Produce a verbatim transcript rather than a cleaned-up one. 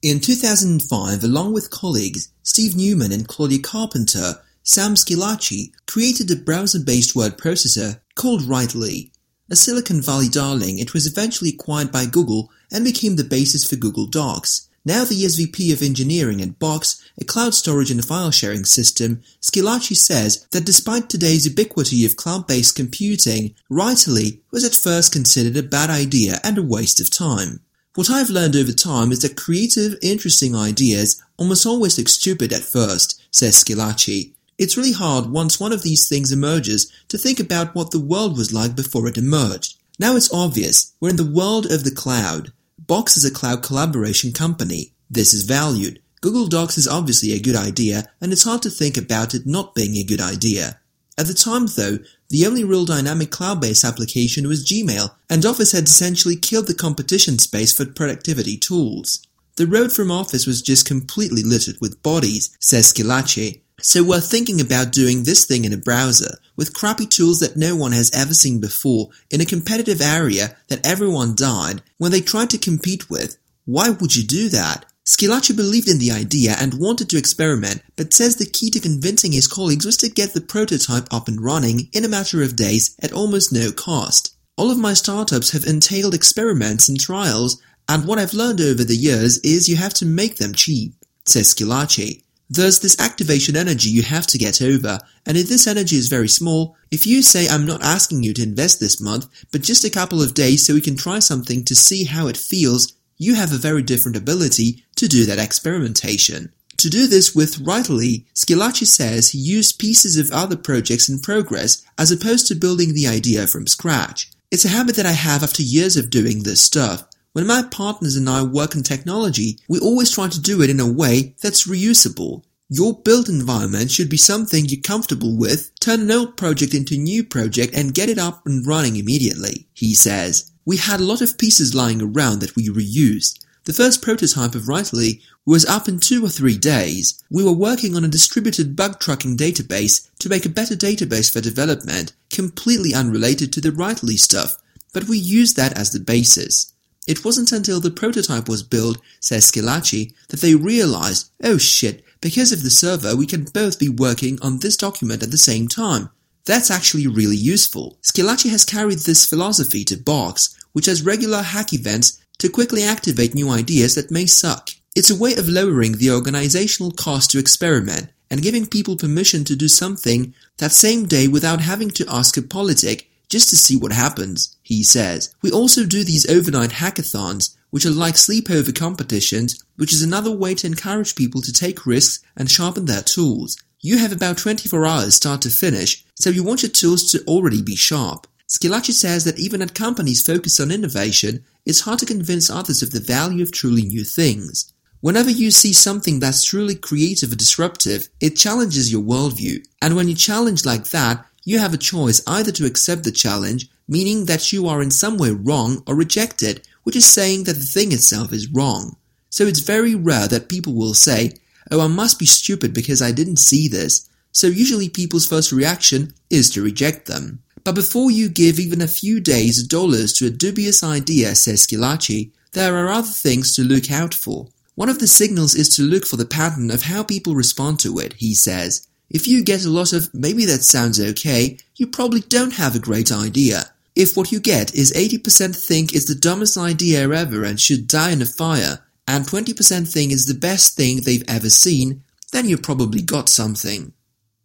In two thousand five, along with colleagues Steve Newman and Claudia Carpenter, Sam Schillaci created a browser-based word processor called Writely. A Silicon Valley darling, it was eventually acquired by Google and became the basis for Google Docs. Now the S V P of engineering at Box, a cloud storage and file-sharing system, Schillaci says that despite today's ubiquity of cloud-based computing, Writely was at first considered a bad idea and a waste of time. What I've learned over time is that creative, interesting ideas almost always look stupid at first, says Schillaci. It's really hard once one of these things emerges to think about what the world was like before it emerged. Now it's obvious, we're in the world of the cloud. Box is a cloud collaboration company. This is valued. Google Docs is obviously a good idea, and it's hard to think about it not being a good idea. At the time, though, the only real dynamic cloud-based application was Gmail, and Office had essentially killed the competition space for productivity tools. The road from Office was just completely littered with bodies, says Schillaci. So we're thinking about doing this thing in a browser, with crappy tools that no one has ever seen before, in a competitive area that everyone died when they tried to compete with. Why would you do that? Schillaci believed in the idea and wanted to experiment, but says the key to convincing his colleagues was to get the prototype up and running in a matter of days at almost no cost. All of my startups have entailed experiments and trials, and what I've learned over the years is you have to make them cheap, says Schillaci. There's this activation energy you have to get over, and if this energy is very small, if you say I'm not asking you to invest this month, but just a couple of days so we can try something to see how it feels, you have a very different ability to do that experimentation. To do this with Writely, Schillaci says he used pieces of other projects in progress as opposed to building the idea from scratch. It's a habit that I have after years of doing this stuff. When my partners and I work in technology, we always try to do it in a way that's reusable. Your built environment should be something you're comfortable with. Turn an old project into a new project and get it up and running immediately, he says. We had a lot of pieces lying around that we reused. The first prototype of Writely was up in two or three days. We were working on a distributed bug tracking database to make a better database for development, completely unrelated to the Writely stuff, but we used that as the basis. It wasn't until the prototype was built, says Schillaci, that they realized, oh shit, because of the server we can both be working on this document at the same time. That's actually really useful. Schillaci has carried this philosophy to Box, which has regular hack events to quickly activate new ideas that may suck. It's a way of lowering the organizational cost to experiment and giving people permission to do something that same day without having to ask a politic just to see what happens, he says. We also do these overnight hackathons, which are like sleepover competitions, which is another way to encourage people to take risks and sharpen their tools. You have about twenty-four hours start to finish, so you want your tools to already be sharp. Schillaci says that even at companies focused on innovation, it's hard to convince others of the value of truly new things. Whenever you see something that's truly creative or disruptive, it challenges your worldview. And when you challenge like that, you have a choice either to accept the challenge, meaning that you are in some way wrong, or reject it, which is saying that the thing itself is wrong. So it's very rare that people will say, oh, I must be stupid because I didn't see this. So usually people's first reaction is to reject them. But before you give even a few days dollars to a dubious idea, says Schillaci, there are other things to look out for. One of the signals is to look for the pattern of how people respond to it, he says. If you get a lot of, maybe that sounds okay, you probably don't have a great idea. If what you get is eighty percent think it's the dumbest idea ever and should die in a fire, and twenty percent think it's the best thing they've ever seen, then you probably got something.